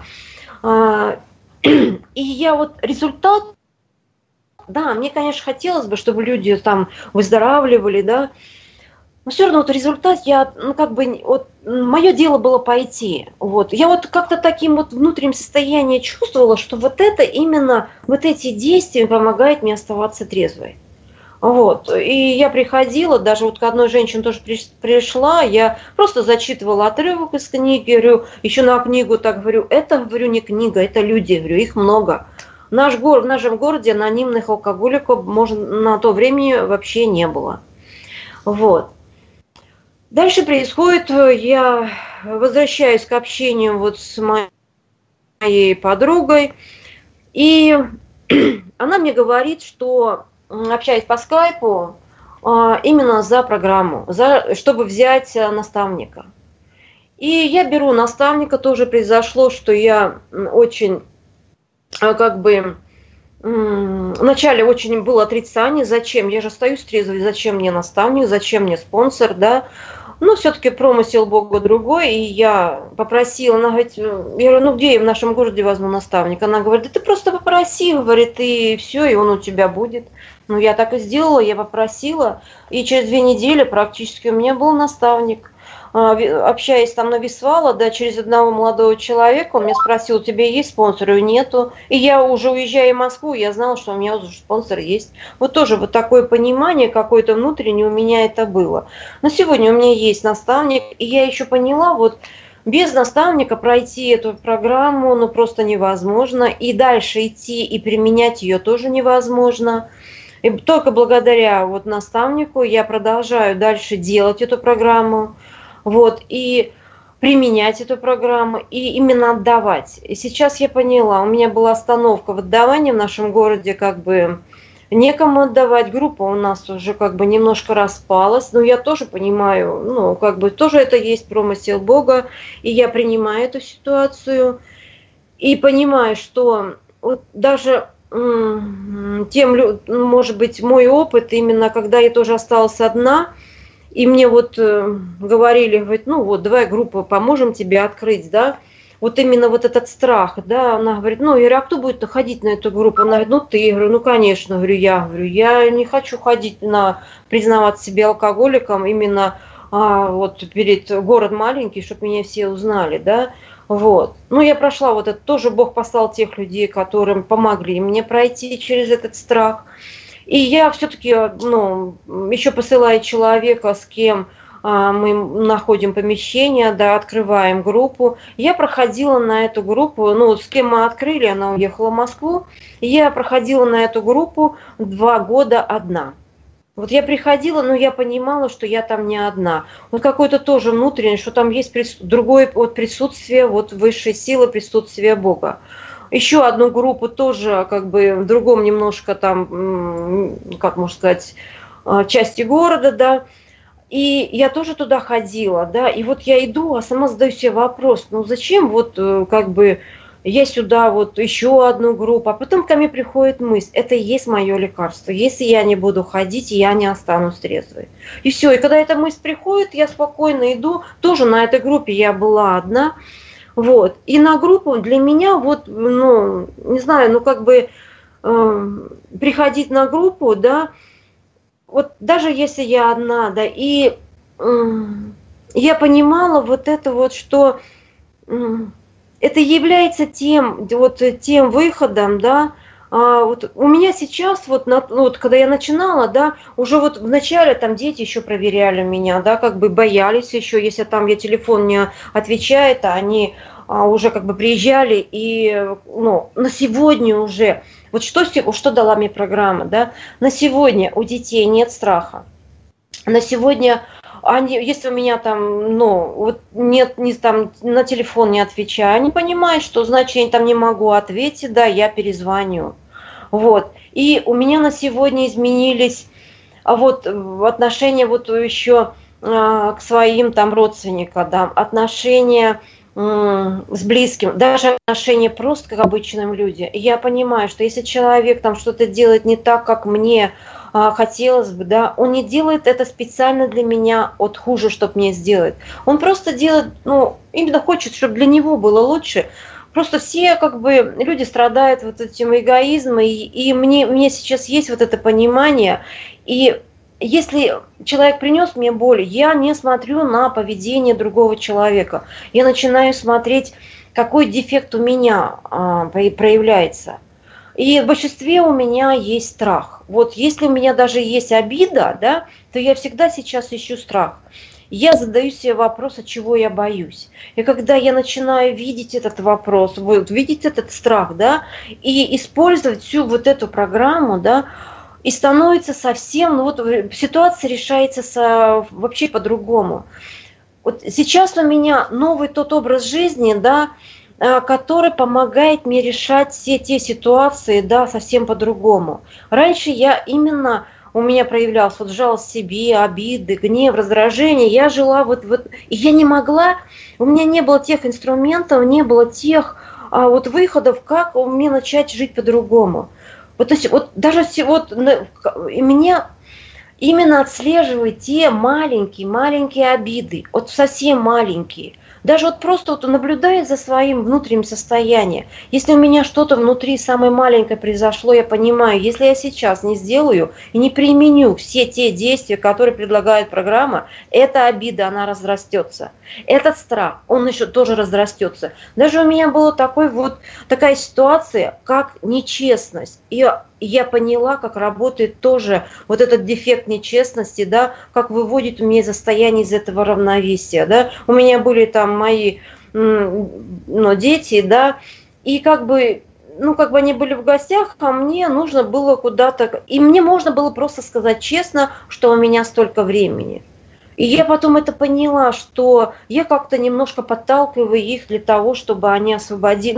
и я вот результат, да, мне, конечно, хотелось бы, чтобы люди там выздоравливали, да, но все равно результат, мое дело было пойти. Вот. Я вот как-то таким вот внутренним состоянием чувствовала, что вот это именно, вот эти действия помогают мне оставаться трезвой. Вот. И я приходила, даже вот к одной женщине тоже пришла, я просто зачитывала отрывок из книги, говорю, еще на книгу так говорю, это, говорю, не книга, это люди, говорю, их много. В нашем городе анонимных алкоголиков на то время вообще не было. Вот. Дальше происходит, я возвращаюсь к общению вот с моей подругой, и она мне говорит, что, общаясь по скайпу, именно за программу, чтобы взять наставника. И я беру наставника, тоже произошло, что я очень, вначале очень было отрицание, зачем, я же остаюсь трезвой, зачем мне наставник, зачем мне спонсор, да. Ну, все-таки промысел Бога другой, и я попросила, она говорит, я говорю, ну где я в нашем городе возьму наставника? Она говорит, да ты просто попроси, говорит, и все, и он у тебя будет. Ну, я так и сделала, я попросила, и через 2 недели практически у меня был наставник. Общаясь там на Висвала, да, через одного молодого человека, он меня спросил, у тебя есть спонсор? И нету. И я уже уезжая в Москву, я знала, что у меня уже спонсор есть. Вот тоже вот такое понимание какое-то внутреннее у меня это было. Но сегодня у меня есть наставник, и я еще поняла, вот без наставника пройти эту программу, ну, просто невозможно. И дальше идти и применять ее тоже невозможно. И только благодаря вот наставнику я продолжаю дальше делать эту программу. Вот, и применять эту программу, и именно отдавать. И сейчас я поняла, у меня была остановка в отдавании в нашем городе, как бы некому отдавать, группа у нас уже как бы немножко распалась, но я тоже понимаю, ну, как бы тоже это есть промысел Бога, и я принимаю эту ситуацию, и понимаю, что вот даже тем, может быть, мой опыт, именно когда я тоже осталась одна, и мне вот говорили, говорит, ну вот, давай группу, поможем тебе открыть, да. Вот именно вот этот страх, да, она говорит, ну, я говорю, а кто будет ходить на эту группу? Она говорит, ну, ты. Я говорю, ну, конечно, говорю, я не хочу ходить признавать себя алкоголиком именно вот перед город маленький, чтобы меня все узнали, да. Вот. Ну, я прошла вот это, тоже Бог послал тех людей, которым помогли мне пройти через этот страх. И я все-таки, ну, еще посылаю человека, с кем мы находим помещение, да, открываем группу. Я проходила на эту группу, ну, с кем мы открыли, она уехала в Москву, и я проходила на эту группу 2 года одна. Вот я приходила, но я понимала, что я там не одна. Вот какое-то тоже внутреннее, что там есть другое вот присутствие, вот высшей силы, присутствие Бога. Еще одну группу тоже как бы в другом немножко там, как можно сказать, части города, да. И я тоже туда ходила, да. И вот я иду, а сама задаю себе вопрос, ну зачем вот как бы я сюда вот еще одну группу, а потом ко мне приходит мысль, это и есть мое лекарство. Если я не буду ходить, я не останусь трезвой. И все. И когда эта мысль приходит, я спокойно иду. Тоже на этой группе я была одна. Вот. И на группу для меня вот, ну, не знаю, ну как бы приходить на группу, да, вот даже если я одна, да, и я понимала вот это вот, что это является тем, вот, тем выходом, да. Вот у меня сейчас, вот, вот когда я начинала, да, уже вот вначале там дети еще проверяли меня, да, как бы боялись еще, если там я телефон не отвечает, а они уже как бы приезжали, и ну, на сегодня уже, вот что дала мне программа, да, на сегодня у детей нет страха, на сегодня если у меня там, ну, вот нет, не, там, на телефон не отвечаю, они понимают, что значит я там не могу ответить, да, я перезвоню. Вот. И у меня на сегодня изменились вот отношения вот еще к своим там родственникам, да, отношения с близким, даже отношения просто к обычным людям. И я понимаю, что если человек там что-то делает не так, как мне хотелось бы, да, он не делает это специально для меня, вот хуже, чтобы мне сделать. Он просто делает, ну, именно хочет, чтобы для него было лучше. Просто все как бы люди страдают вот этим эгоизмом, и мне сейчас есть вот это понимание. И если человек принес мне боль, я не смотрю на поведение другого человека. Я начинаю смотреть, какой дефект у меня проявляется. И в большинстве у меня есть страх. Вот если у меня даже есть обида, да, то я всегда сейчас ищу страх. Я задаю себе вопрос, от чего я боюсь. И когда я начинаю видеть этот вопрос, вот, видеть этот страх, да, и использовать всю вот эту программу, да, и становится совсем, ну вот ситуация решается вообще по-другому. Вот сейчас у меня новый тот образ жизни, да, который помогает мне решать все те ситуации, да, совсем по-другому. Раньше у меня проявлялась вот жалость к себе, обиды, гнев, раздражение. Я жила вот, и я не могла, у меня не было тех инструментов, не было тех вот выходов, как мне начать жить по-другому. Вот, то есть, вот даже вот, и мне именно отслеживать те маленькие обиды, вот совсем маленькие. Даже вот просто вот наблюдая за своим внутренним состоянием. Если у меня что-то внутри самое маленькое произошло, я понимаю, если я сейчас не сделаю и не применю все те действия, которые предлагает программа, эта обида, она разрастется. Этот страх, он еще тоже разрастется. Даже у меня была такая ситуация, как нечестность. И я поняла, как работает тоже вот этот дефект нечестности, да, как выводит меня из состояния из этого равновесия, да. У меня были там мои дети, да, и как бы они были в гостях, а мне нужно было куда-то, и мне можно было просто сказать честно, что у меня столько времени. И я потом это поняла, что я как-то немножко подталкиваю их для того, чтобы они освободили,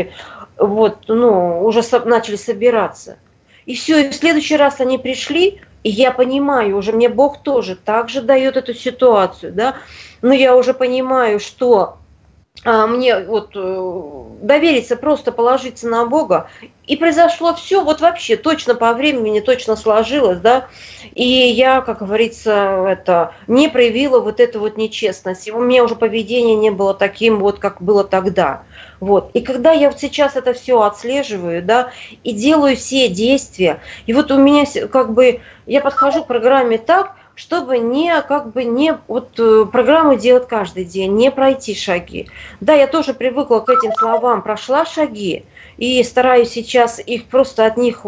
уже начали собираться. И все, и в следующий раз они пришли, и я понимаю, уже мне Бог тоже также дает эту ситуацию, да, но я уже понимаю, что мне довериться, просто положиться на Бога. И произошло все вот вообще точно по времени, точно сложилось, да. И я, как говорится, не проявила вот эту вот нечестность. У меня уже поведение не было таким вот, как было тогда. Вот. И когда я вот сейчас это все отслеживаю, да, и делаю все действия, и вот у меня я подхожу к программе так, чтобы программу делать каждый день, не пройти шаги. Да, я тоже привыкла к этим словам, прошла шаги, и стараюсь сейчас их просто от них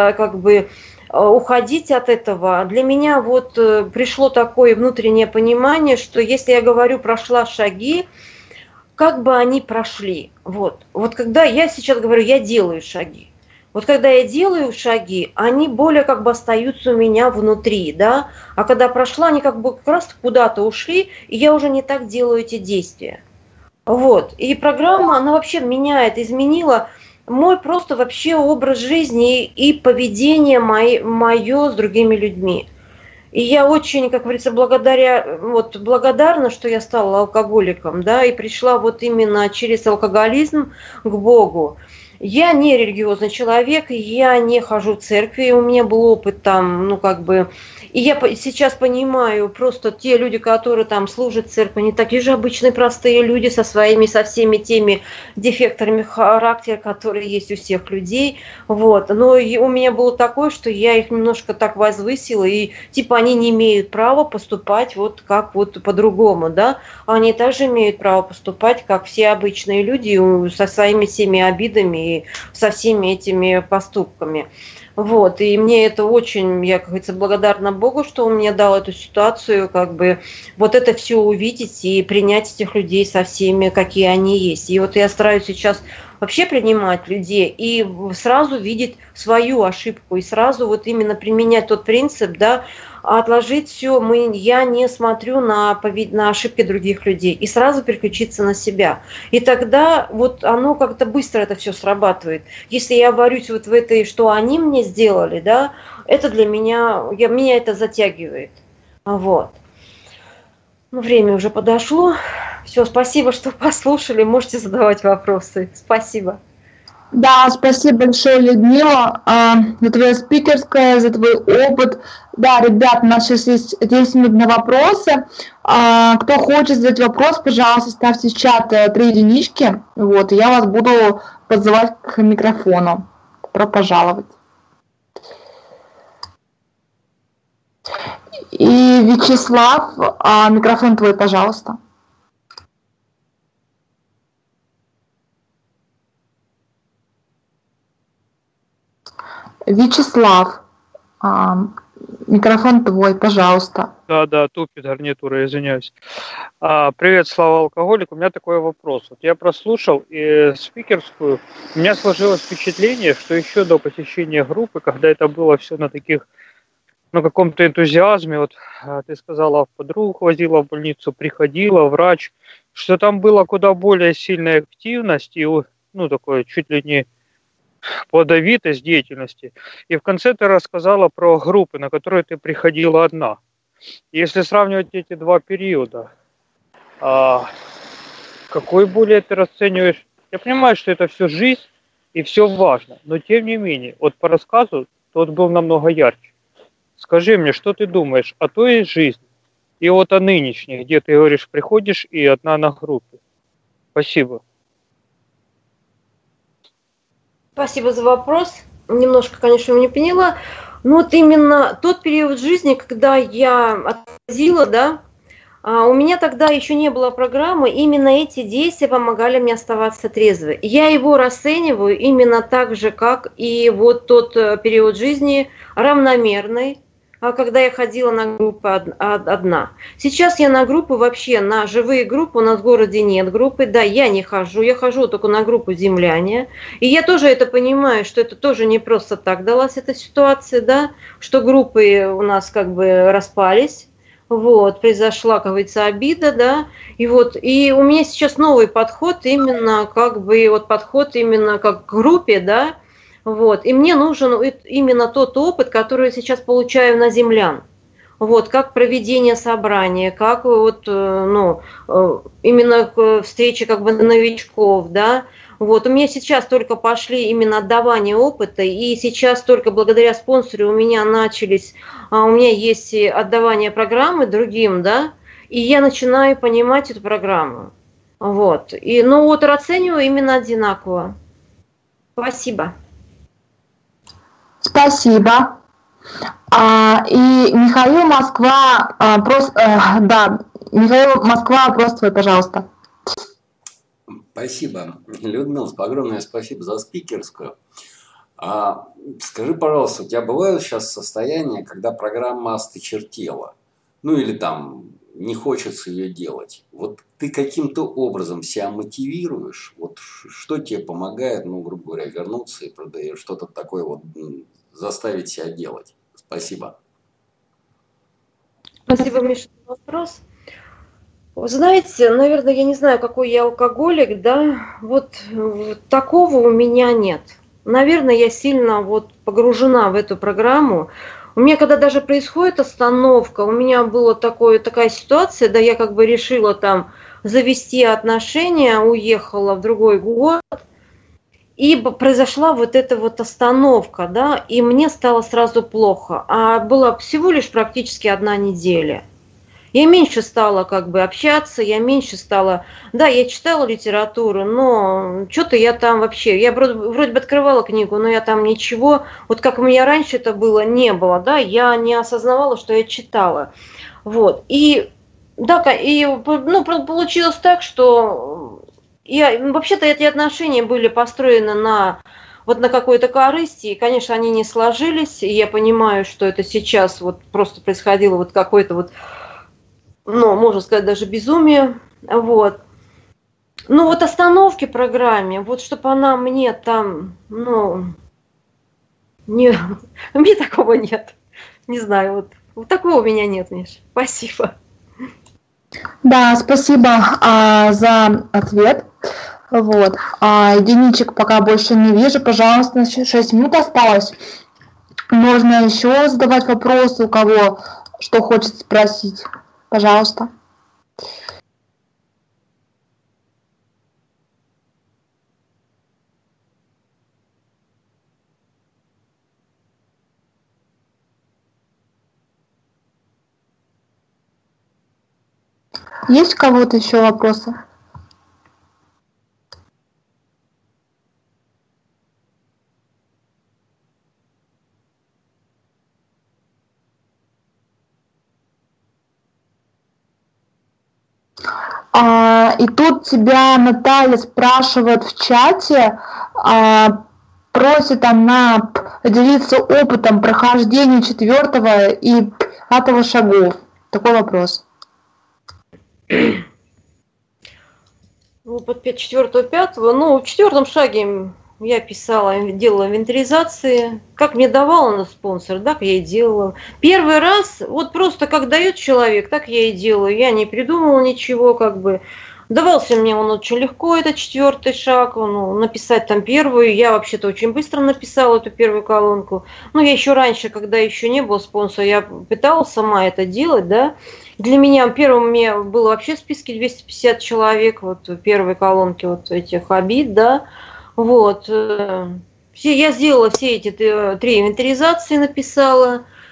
уходить от этого. Для меня пришло такое внутреннее понимание, что если я говорю «прошла шаги», как бы они прошли. Вот когда я сейчас говорю «я делаю шаги», вот когда я делаю шаги, они более остаются у меня внутри, да, а когда прошла, они как раз куда-то ушли, и я уже не так делаю эти действия. Вот, и программа, она вообще изменила мой просто вообще образ жизни и поведение мое с другими людьми. И я очень, как говорится, благодарна, что я стала алкоголиком, да, и пришла именно через алкоголизм к Богу. Я не религиозный человек, я не хожу в церкви, у меня был опыт там, и я сейчас понимаю, просто те люди, которые там служат в церкви, они такие же обычные простые люди со всеми теми дефектами характера, которые есть у всех людей, вот. Но у меня было такое, что я их немножко так возвысила, и типа они не имеют права поступать по-другому, да, они также имеют право поступать, как все обычные люди, со своими всеми обидами и со всеми этими поступками. Вот, и мне это очень, я, как говорится, благодарна Богу, что он мне дал эту ситуацию, это все увидеть и принять этих людей со всеми, какие они есть. И я стараюсь сейчас вообще принимать людей и сразу видеть свою ошибку, и сразу именно применять тот принцип, да, отложить все, я не смотрю на ошибки других людей, и сразу переключиться на себя. И тогда оно как-то быстро это все срабатывает. Если я варюсь в этой, что они мне сделали, да, это для меня, меня это затягивает. Вот. Время уже подошло. Все, спасибо, что послушали. Можете задавать вопросы. Спасибо. Да, спасибо большое, Людмила, за твое спикерское, за твой опыт. Да, ребят, у нас сейчас есть 10 минут на вопросы. Кто хочет задать вопрос, пожалуйста, ставьте в чат 3 единички, и я вас буду подзывать к микрофону. Добро пожаловать. И Вячеслав, микрофон твой, пожалуйста. Вячеслав, микрофон твой, пожалуйста. Да, тупит гарнитура, извиняюсь. Привет, Слава алкоголик. У меня такой вопрос. Я прослушал спикерскую, у меня сложилось впечатление, что еще до посещения группы, когда это было все на каком-то энтузиазме, ты сказала, подругу возила в больницу, приходила, врач, что там была куда более сильная активность и, такое чуть ли не плодовитость деятельности. И в конце ты рассказала про группы, на которые ты приходила одна. Если сравнивать эти два периода, какой более ты расцениваешь? Я понимаю, что это все жизнь и все важно, но тем не менее, по рассказу тот был намного ярче. Скажи мне, что ты думаешь о той жизни и вот о нынешней, где ты говоришь, приходишь и одна на группе? Спасибо. Спасибо за вопрос. Немножко, конечно, не поняла. Но вот именно тот период жизни, когда я отходила, да, у меня тогда еще не было программы, именно эти действия помогали мне оставаться трезвой. Я его расцениваю именно так же, как и вот тот период жизни равномерный, когда я ходила на группы одна. Сейчас я на группы вообще, на живые группы, у нас в городе нет группы, да, я не хожу, я хожу только на группу земляне. И я тоже это понимаю, что это тоже не просто так далась эта ситуация, да, что группы у нас как бы распались. Вот, произошла, как говорится, обида, да, и вот, и у меня сейчас новый подход, именно как бы, вот подход именно как к группе, да, вот, и мне нужен именно тот опыт, который я сейчас получаю на землян. Вот, как проведение собрания, как вот, ну, именно встречи как бы новичков, да. Вот, у меня сейчас только пошли именно отдавание опыта, и сейчас только благодаря спонсору у меня начались, у меня есть отдавание программы другим, да, и я начинаю понимать эту программу. Вот, и, ну, вот расцениваю именно одинаково. Спасибо. Спасибо. И Михаил Москва, да, Михаил Москва, вопрос твой, пожалуйста. Спасибо. Людмила, огромное спасибо за спикерскую. Скажи, пожалуйста, у тебя бывают сейчас состояния, когда программа осточертела? Ну или там не хочется ее делать. Вот ты каким-то образом себя мотивируешь? Вот что тебе помогает, ну, грубо говоря, вернуться и что-то такое вот заставить себя делать? Спасибо. Спасибо, Миша, за вопрос. Вы знаете, наверное, я не знаю, какой я алкоголик, да, вот такого у меня нет. Наверное, я сильно вот погружена в эту программу. У меня, когда даже происходит остановка, у меня была такая ситуация, да, я как бы решила там завести отношения, уехала в другой город, и произошла вот эта вот остановка, да, и мне стало сразу плохо. А была всего лишь практически 1 неделя. Я меньше стала как бы общаться, я меньше стала... Да, я читала литературу, но что-то я там вообще... Я вроде бы открывала книгу, но я там ничего... Вот как у меня раньше это было, не было, да, я не осознавала, что я читала. Вот, и... Да, и ну, получилось так, что... Вообще-то эти отношения были построены на какой-то корысти, и, конечно, они не сложились, и я понимаю, что это сейчас вот просто происходило вот какой-то вот, ну, можно сказать, даже безумие, вот. Ну, вот остановки программе, вот чтобы она мне там, ну, не, мне такого нет, не знаю, вот такого у меня нет, Миш, спасибо. Да, спасибо за ответ. Вот. Единичек пока больше не вижу. Пожалуйста, 6 минут осталось. Можно еще задавать вопросы, у кого что хочет спросить. Пожалуйста. Есть у кого-то еще вопросы? И тут тебя Наталья спрашивает в чате, просит она поделиться опытом прохождения 4-го и 5-го шагов. Такой вопрос. Опыт 4-го, 5-го, ну, в 4-м шаге я писала, делала инвентаризации, как мне давал на спонсор, так я и делала. Первый раз, вот просто как дает человек, так я и делаю, я не придумывала ничего, как бы. Давался мне он очень легко, этот 4-й шаг, ну, написать там первую, я вообще-то очень быстро написала эту первую колонку. Ну, я еще раньше, когда еще не было спонсора, я пыталась сама это делать, да. Для меня первым мне было вообще в списке 250 человек, вот в первой колонке вот этих обид, да. Вот. Я сделала все эти 3 инвентаризации, написала.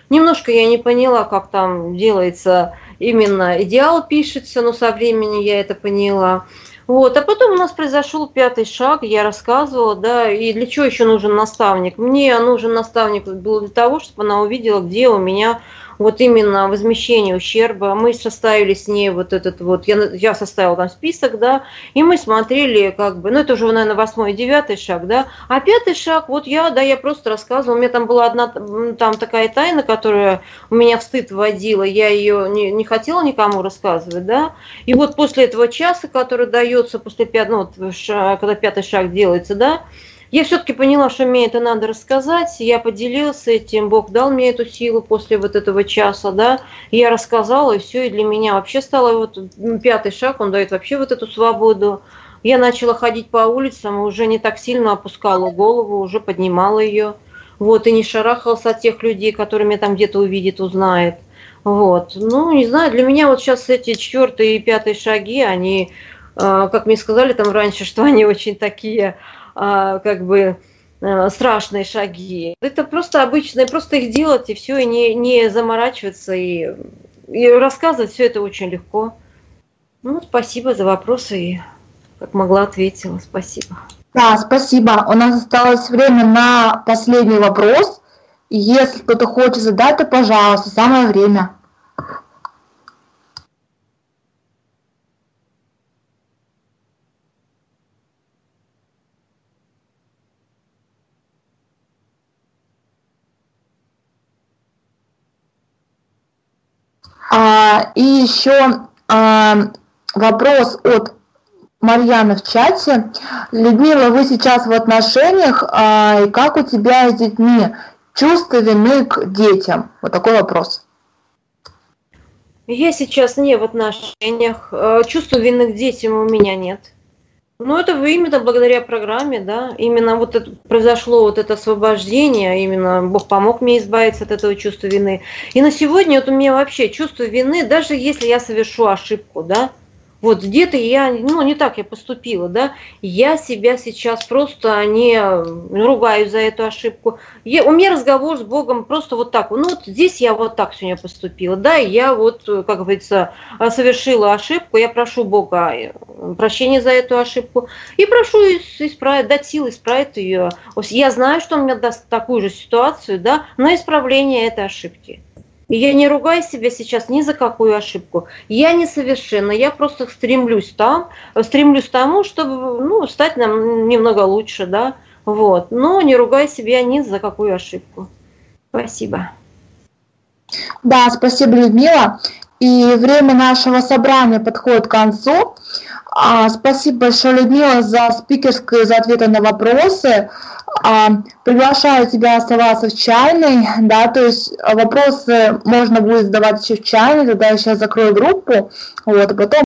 Немножко я не поняла, как там делается именно идеал пишется, но со временем я это поняла. Вот, а потом у нас произошел 5-й шаг, я рассказывала, да, и для чего еще нужен наставник? Мне нужен наставник был для того, чтобы она увидела, где у меня вот именно возмещение ущерба. Мы составили с ней вот этот вот, я составила там список, да, и мы смотрели, как бы, ну это уже, наверное, 8-й и 9-й шаг, да, а 5-й шаг, вот я просто рассказывала, у меня там была одна там такая тайна, которая у меня в стыд вводила, я ее не хотела никому рассказывать, да, и вот после этого часа, который дается после 5, ну, вот, когда 5-й шаг делается, да, я все-таки поняла, что мне это надо рассказать, я поделилась этим, Бог дал мне эту силу после вот этого часа, да, я рассказала, и все, и для меня вообще стало вот 5-й шаг, он дает вообще вот эту свободу. Я начала ходить по улицам, уже не так сильно опускала голову, уже поднимала ее, вот, и не шарахалась от тех людей, которые меня там где-то увидит, узнает. Вот, ну, не знаю, для меня вот сейчас эти 4-й и 5-й шаги, они, как мне сказали там раньше, что они очень такие, как бы, страшные шаги. Это просто обычные, просто их делать и все, и не заморачиваться, и рассказывать все это очень легко. Ну, спасибо за вопросы, и как могла ответила. Спасибо. Да, спасибо. У нас осталось время на последний вопрос. Если кто-то хочет задать, то, пожалуйста, самое время. И еще вопрос от Марьяны в чате. Людмила, вы сейчас в отношениях, и как у тебя с детьми? Чувство вины к детям? Вот такой вопрос. Я сейчас не в отношениях. Чувства вины к детям у меня нет. Ну, это именно благодаря программе, да, именно вот это, произошло вот это освобождение, именно Бог помог мне избавиться от этого чувства вины. И на сегодня вот у меня вообще чувство вины, даже если я совершу ошибку, да, вот где-то я, ну, не так я поступила, да, я себя сейчас просто не ругаю за эту ошибку. У меня разговор с Богом просто вот так, ну, вот здесь я вот так сегодня поступила, да, и я вот, как говорится, совершила ошибку, я прошу Бога прощения за эту ошибку и прошу исправить, дать силы исправить ее. Я знаю, что он мне даст такую же ситуацию, да, на исправление этой ошибки. И я не ругаю себя сейчас ни за какую ошибку. Я несовершенна, я просто стремлюсь к тому, чтобы, ну, стать нам немного лучше, да, вот. Но не ругай себя ни за какую ошибку. Спасибо. Да, спасибо, Людмила. И время нашего собрания подходит к концу. Спасибо большое, Людмила, за спикерскую, за ответы на вопросы. Приглашаю тебя оставаться в чайной, да, то есть вопросы можно будет задавать еще в чайной, тогда я сейчас закрою группу, вот, а потом